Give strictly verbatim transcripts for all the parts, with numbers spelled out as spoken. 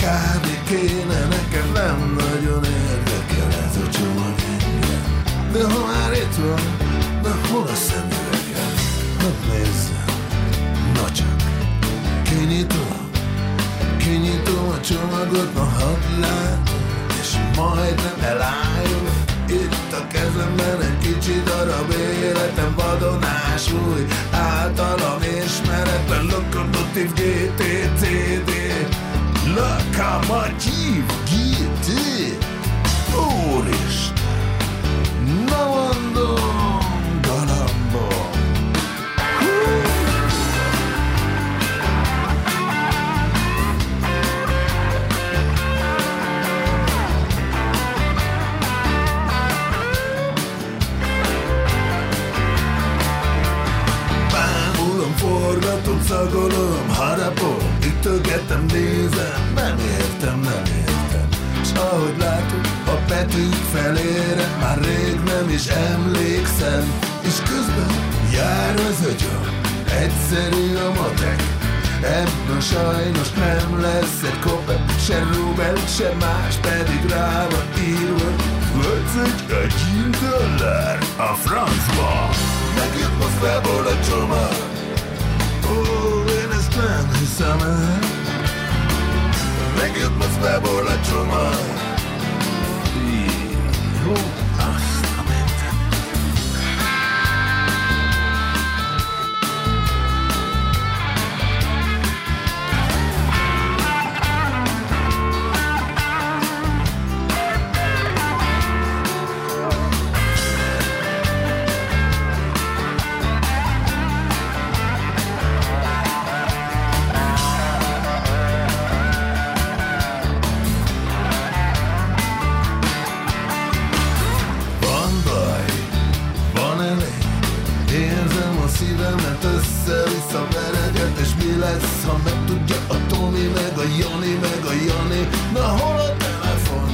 Kárni kéne, nekem nem nagyon érdekel ez a csomag engem. De ha már itt van, na hol a szemüvegem? Hadd nézzem, na csak kinyitom, kinyitom a csomagot, na hadd látom, és majdnem elálljon. Itt a kezemben egy kicsi darab életem, vadonás új, általam ismeretlen Lokomotív gé té cé dé. Lokomotív gé té. Úristen, na mondom, galambom. Forgatom, szagolom, harapom, ütögetem, nézem, nem értem, nem értem. S ahogy látom, a betűk felére már rég nem is emlékszem. És közben jár az agyam, egyszerű a matek. Ebből sajnos nem lesz egy kopek, se rubel, se más, pedig rá van írva. Ötszögy egy dollár a francba. Megjött Moszkvából a csomag. Ó, én ezt nem hiszem el. Megjött Moszkvából a csomag. Hú, azt a mentem. Szívemet össze-vissza vereget, és mi lesz, ha megtudja a Tomi, meg a Jani, meg a Jani. Na hol a telefon?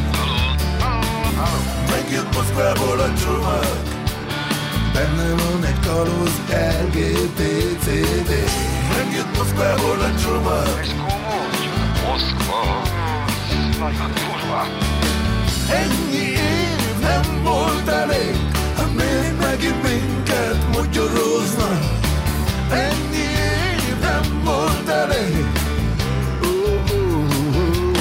Megjött Moszkvából a csomag. Benne van egy kalóz el gé té cé dé. Megjött Moszkvából a csomag. Moszkva, nagyon durva. Ennyi év nem volt elég, ha még megint minket mogyoroznak. Ennyi év nem volt elég. Oh, oh, oh.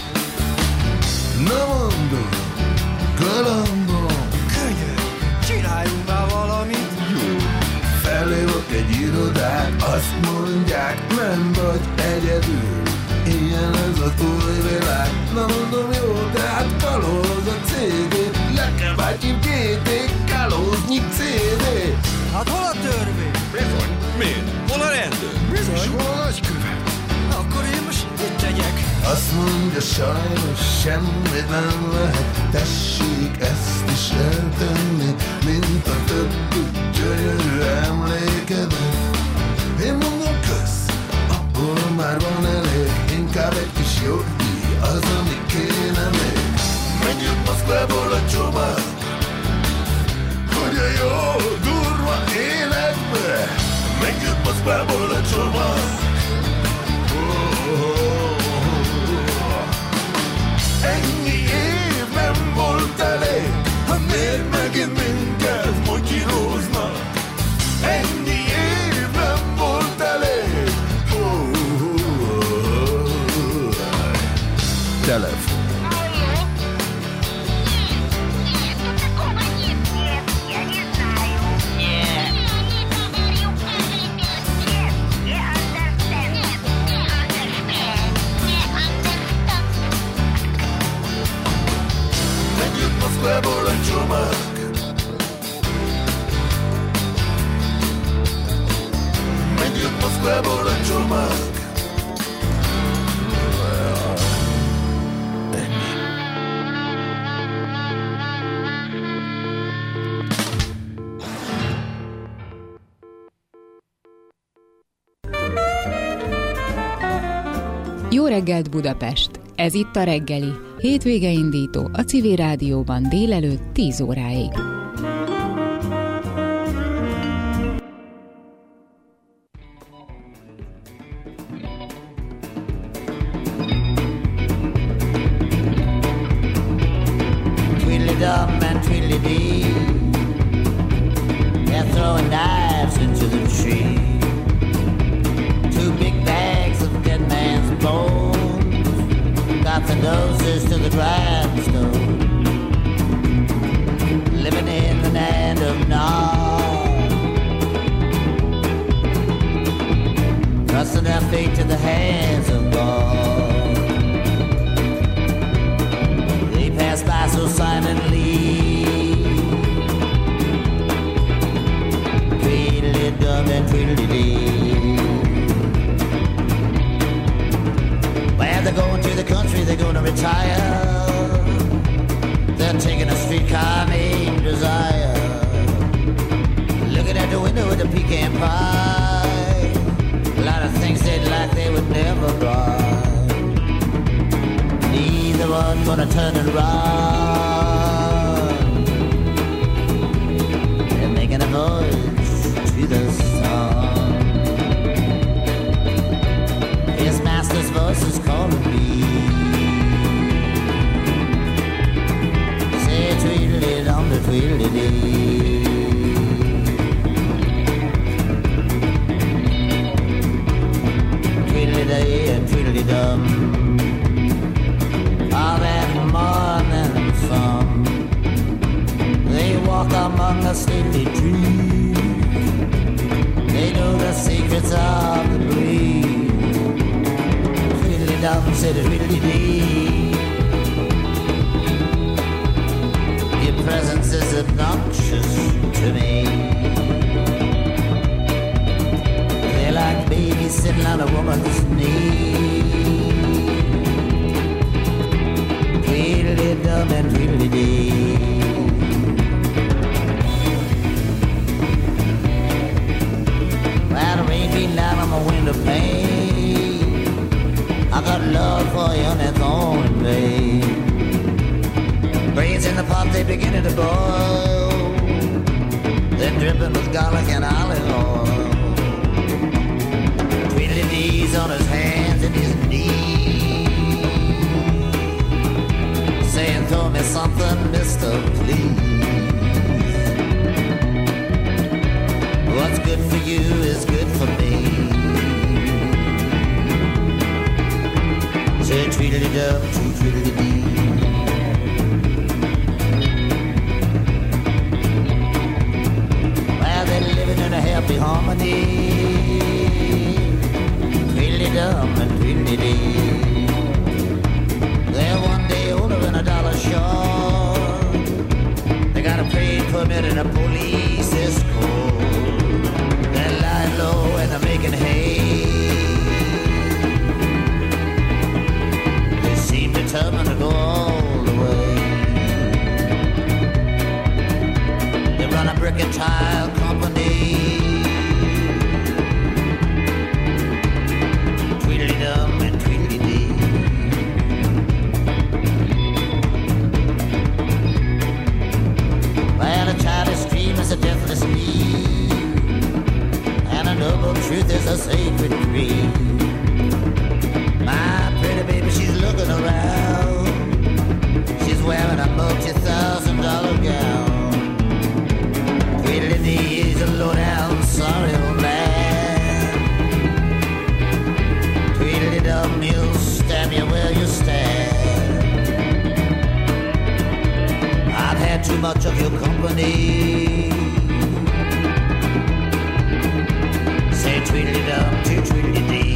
Na mondom, galambom, Könyör, csináljunk már valamit. jó. Felhívok egy irodát, azt mondják, nem vagy egyedül. Ilyen ez az új világ. Na mondom, jó, de hát kalóz a cé dé. Lokomotív gé té, kalóznyi cé dé. Hát hol a törvény? Bizony, miért? Hol a rendőr? Bizony. És hol a nagykövet? Akkor én most mit tegyek? Azt mondja, sajnos semmit nem lehet. Tessék ezt is eltenni, mint a többi gyönyörű emlékedet. Én mondom, kösz, abból már van elég. Inkább egy kis jogdíj, az, ami kéne még. Megjött Moszkvából a csomag, hogy a jó, durva életbe. Megjött Moszkvából a csomag. Oh, oh, oh. Ennyi év nem volt elég, ha miért megint minket motyilóznak. Ennyi év nem volt elég. Oh, oh, oh. Telefon. Moszkvából a csomag. Megjött Moszkvából a csomag. Jó reggelt Budapest! Ez itt a reggeli, hétvége indító a Civil Rádióban délelőtt tíz óráig. Tweedledum and Tweedledee. They're throwing knives into the tree. Two big bags of dead man's bones got the noses to the grindstone. Living in the land of Nod, trusting their fate to the hands of God. They pass by so silently, Tweedledum and Tweedledee. Well, they're going to the country, they're going to retire. They're taking a streetcar named Desire. Looking at the window with a pecan pie. A lot of things they'd like they would never buy. Neither one gonna turn and run. They're making a voyage to the sun. His master's voice is calling me. Tweedledum to Tweedledee. Tweedledee and Tweedledum. All that morning sun, they walk among the stately trees. They know the secrets of the breeze. Tweedledum said Tweedledee. Presence is obnoxious to me. They're like babies sitting on a woman's knee. Tweedledum and Tweedledee. Well, the rain beating down on my window pane. I got love for you and it's on in vain. Brains in the pot, they beginning to boil. They're dripping with garlic and olive oil. Tweedledee's on his hands and his knees, saying, throw me something, mister, please. What's good for you is good for me. Say Tweedledum, Tweedledee. Happy harmony. Tweedledum and Tweedledee. They're one day older than a dollar short. They got a paid permit and a police escort. They're lying low and they're making hay. They seem determined to go all the way. They run a brick and tile company. A deathless need, and a noble truth is a sacred creed. My pretty baby, she's looking around. She's wearing a multi-thousand dollar gown. Tweedledee is a low-down, sorry old man. Tweedledum, he'll stab you where you stand. I've had too much of your company. Tweedledum to Tweedledee.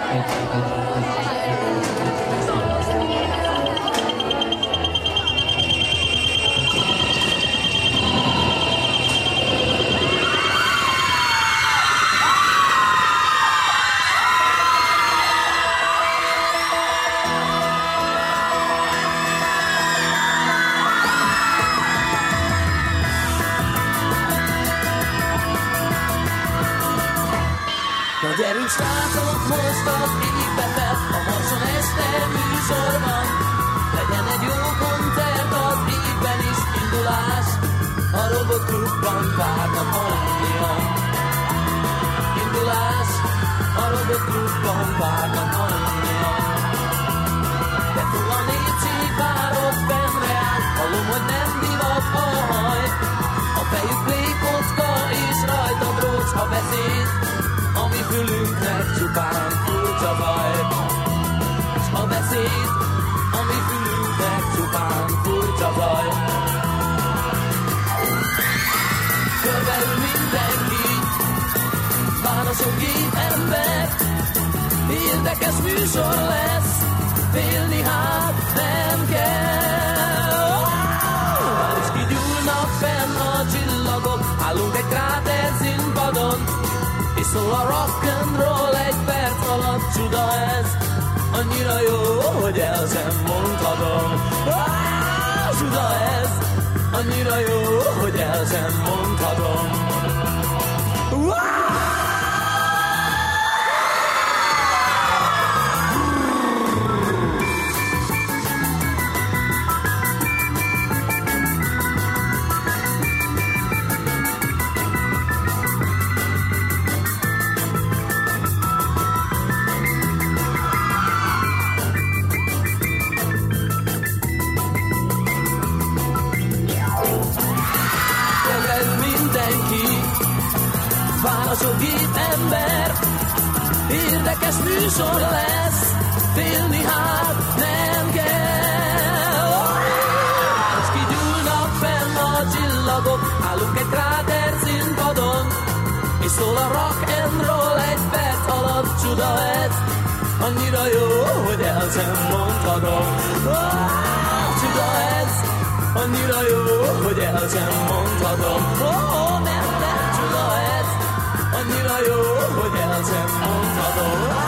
Gyerünk srácok, most az égbe fel, a Marson este műsor van. Legyen egy jó koncert az égben is, indulás. A Robot Klubban várnak annyian. Indulás, a Robot Klubban várnak annyian. De túl a népség várod fennre áll, hallom, hogy nem divat a haj. A fejük plékocka és rajta brócs a beszéd, ami fülünknek csupán furcsa zaj. S a beszéd, ami fülünknek csupán furcsa zaj. Körbeül mindenki, városok két ember, érdekes műsor lesz, félni hát nem kell. És kigyúlnak fenn a csillagok, állunk egy kráter színpadon, és szól a rock'n'roll egy perc alatt, csuda ez, annyira jó, hogy el sem mondhatom. Ah, csuda ez, annyira jó, hogy el sem mondhatom. Ah! Városok két ember, érdekes műsor lesz, félni hát nem kell. És kigyúlnak fenn a csillagok, állunk egy kráter színpadon, és szól a rock'n'roll egy perc alatt, csuda ez, annyira jó, hogy el sem mondhatom. Oh, csuda ez, annyira jó, hogy el sem mondhatom. Oh, nem, nem, csuda ez, annyira jó, hogy el sem mondhatom.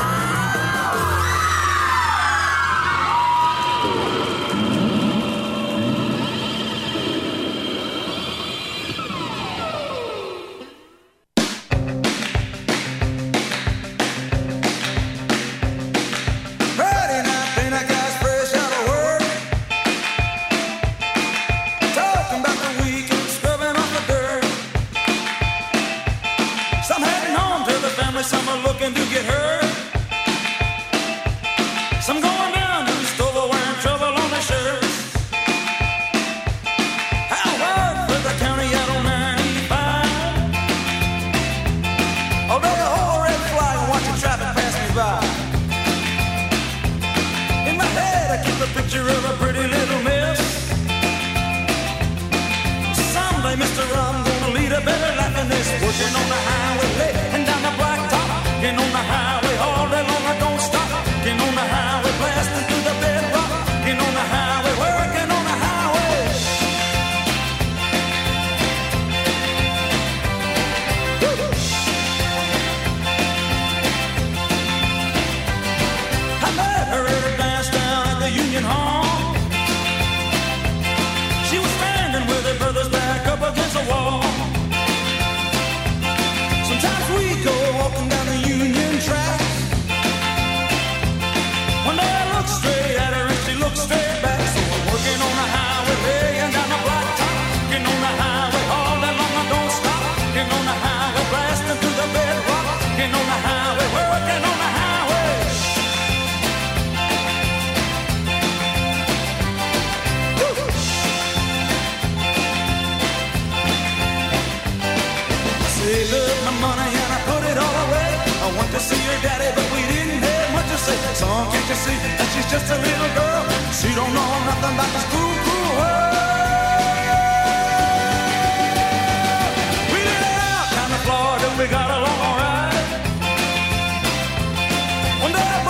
We got along all right. One day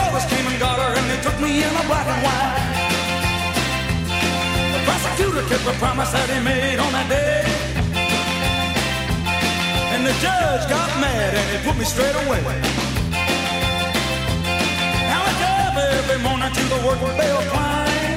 took the promise that he made on that day. And the judge got mad and he put me straight away. Now I drive every morning to the work bell climb.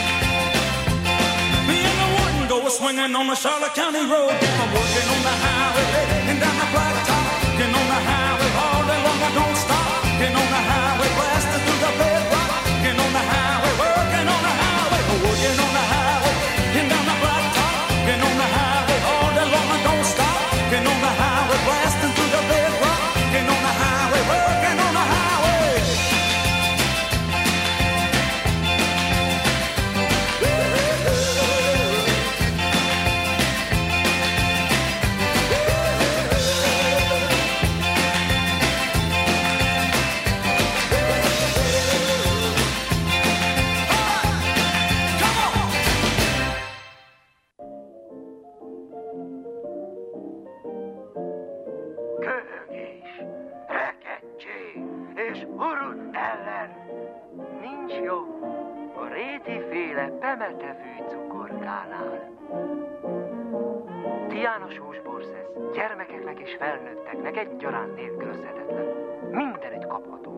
Me and the warden go swinging on the Charlotte County road. I'm working on the highway and down the blacktop. Getting on the highway all day long, I don't stop. Getting on the highway, blasting through the bedrock. Getting on the highway, working on the highway, working on the highway and down the blacktop. Getting on the highway all day long, I don't stop. Getting on the highway, blasting through the bedrock. Getting on the highway, working on the highway. Pemetevű cukorkánál. Tiános húsborszesz gyermekeknek és felnőtteknek egyaránt nélkülözhetetlen. Mindenütt kapható.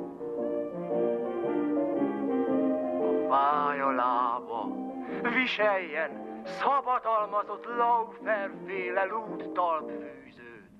A fáj a lába, viseljen szabadalmazott Laufer-féle lúdtalpfűzőt.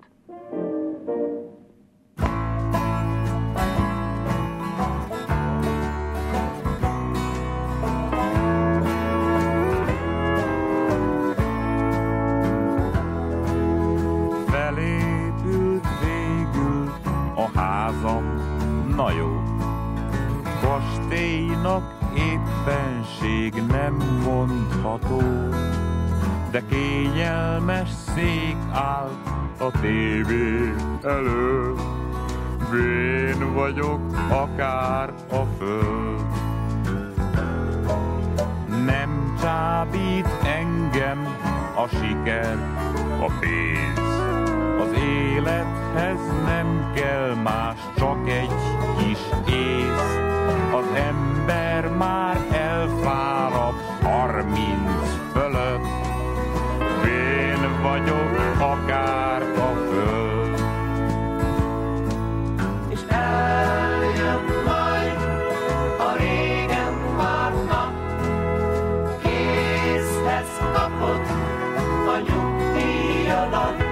Na jó, kastélynak éppenség nem mondható, de kényelmes szék áll a tévé előtt. Vén vagyok akár a föld. Nem csábít engem a siker, a pénz. Az élethez nem kell más, csak egy kis ész. Az ember már elfárad harminc fölött. Vén vagyok akár a föld. És eljön majd a régen várt nap, kézhez kapod a nyugdíjadat.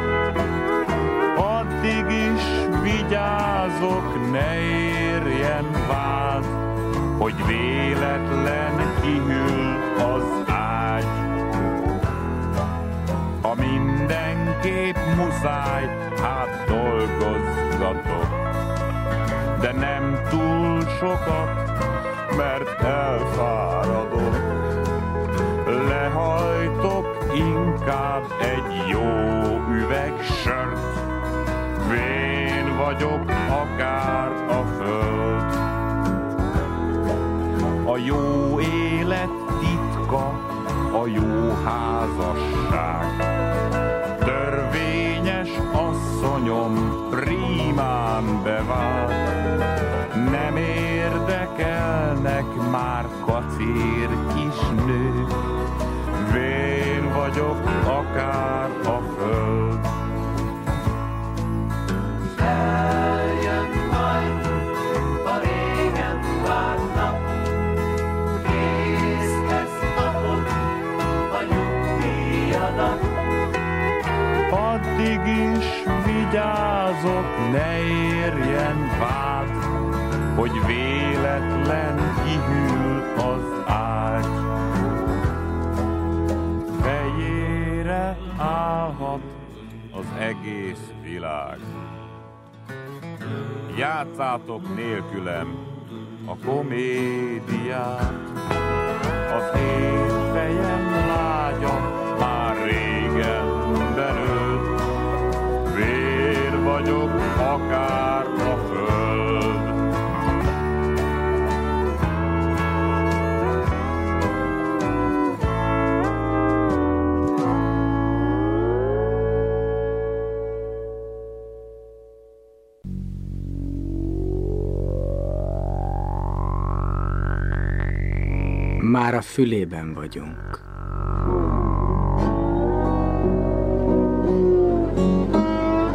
Addig is vigyázok, ne érjen vád, hogy véletlen kihűl az ágy. Ha mindenképp muszáj, hát dolgozgatok, de nem túl sokat, mert elfáradok. Lehajtok inkább egy jó üveg sört, vén vagyok akár a föld. A jó élet titka, a jó házasság. Törvényes asszonyom prímán bevált. Nem érdekelnek már kacér kis nők, vén vagyok akár a föld. Eljön majd a régen várt nap, kézhez kapod a nyugdíjadat. Addig is vigyázok, ne érjen vád, hogy véletlen kihűl az ágy. Fejére állhat az egész világ. Játszátok nélkülem a komédiát. Az én fejem lágya már régen benőtt, vér vagyok akár a föld. Már a fülében vagyunk.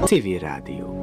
Civil Rádió.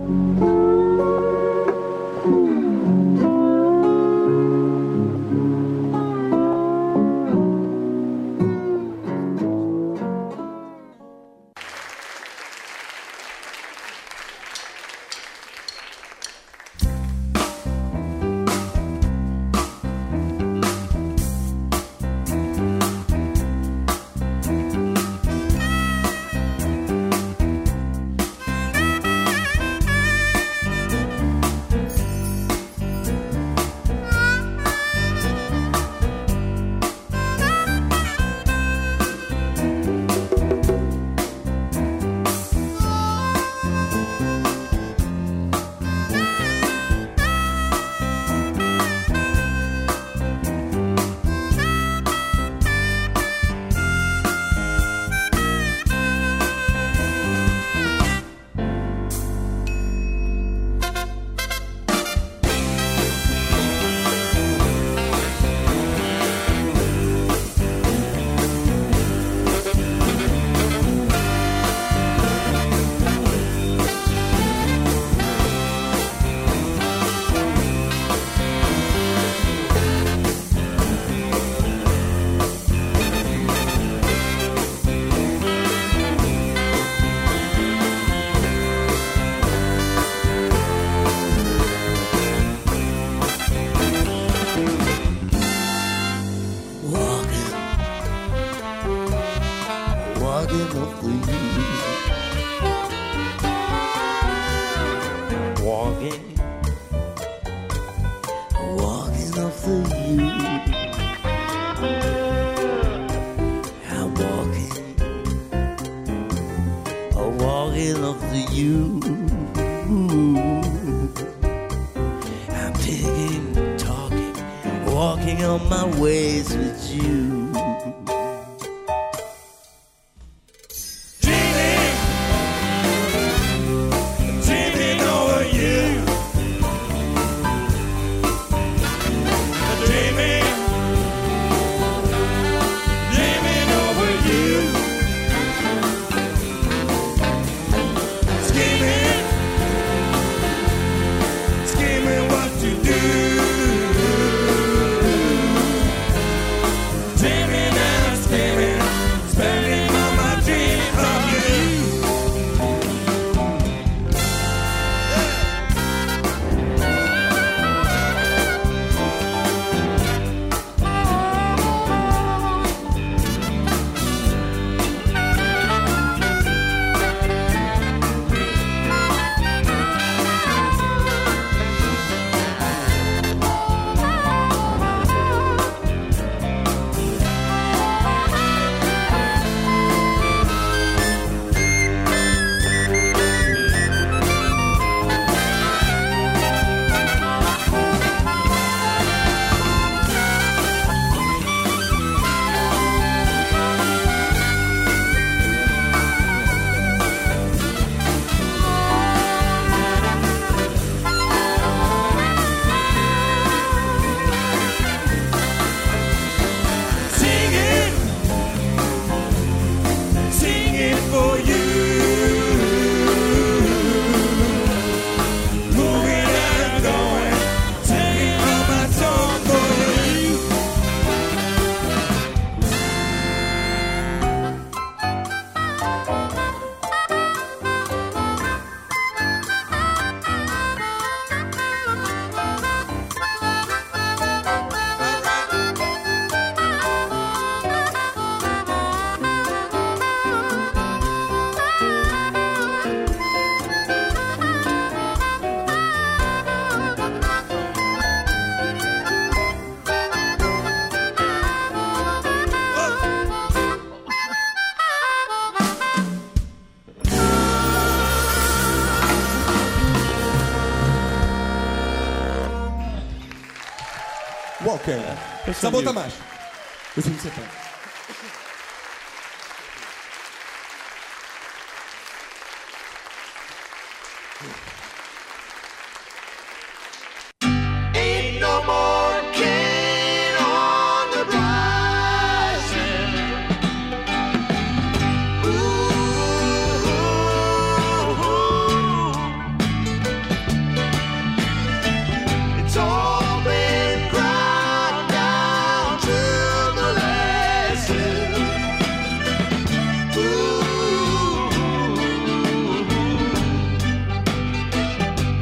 Walker. Szabó Tamás. Köszönjük szépen.